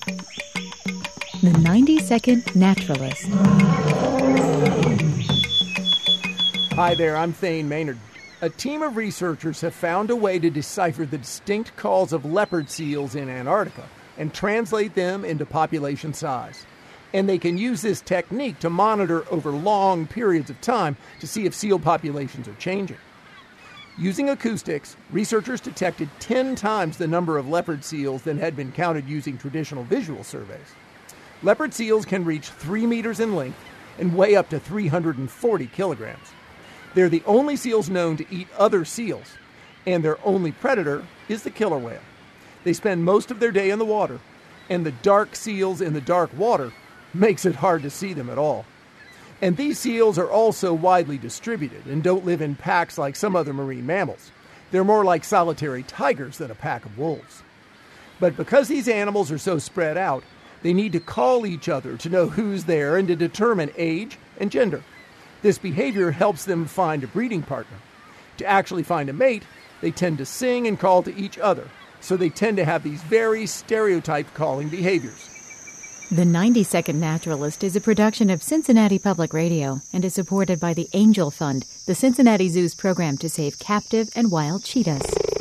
The 90-Second Naturalist. Hi there, I'm Thane Maynard. A team of researchers have found a way to decipher the distinct calls of leopard seals in Antarctica and translate them into population size. And they can use this technique to monitor over long periods of time to see if seal populations are changing. Using acoustics, researchers detected 10 times the number of leopard seals than had been counted using traditional visual surveys. Leopard seals can reach 3 meters in length and weigh up to 340 kilograms. They're the only seals known to eat other seals, and their only predator is the killer whale. They spend most of their day in the water, and the dark seals in the dark water makes it hard to see them at all. And these seals are also widely distributed and don't live in packs like some other marine mammals. They're more like solitary tigers than a pack of wolves. But because these animals are so spread out, they need to call each other to know who's there and to determine age and gender. This behavior helps them find a breeding partner. To actually find a mate, they tend to sing and call to each other, so they tend to have these very stereotyped calling behaviors. The 90-Second Naturalist is a production of Cincinnati Public Radio and is supported by the Angel Fund, the Cincinnati Zoo's program to save captive and wild cheetahs.